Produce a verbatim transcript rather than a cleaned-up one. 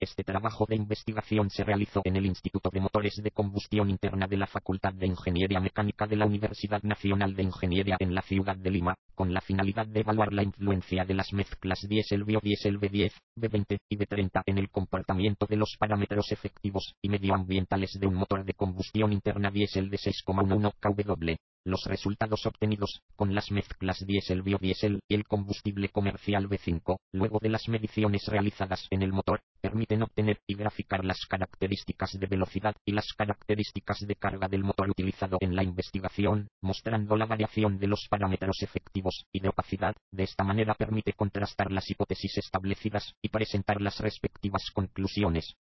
Este trabajo de investigación se realizó en el Instituto de Motores de Combustión Interna de la Facultad de Ingeniería Mecánica de la Universidad Nacional de Ingeniería en la ciudad de Lima, con la finalidad de evaluar la influencia de las mezclas diésel-biodiesel B diez, B veinte y B treinta en el comportamiento de los parámetros efectivos y medioambientales de un motor de combustión interna diésel de seis coma once kilowatt. Los resultados obtenidos, con las mezclas diésel-biodiesel y el combustible comercial B cinco, luego de las mediciones realizadas en el motor, permiten obtener y graficar las características de velocidad y las características de carga del motor utilizado en la investigación, mostrando la variación de los parámetros efectivos y de opacidad. De esta manera permite contrastar las hipótesis establecidas y presentar las respectivas conclusiones.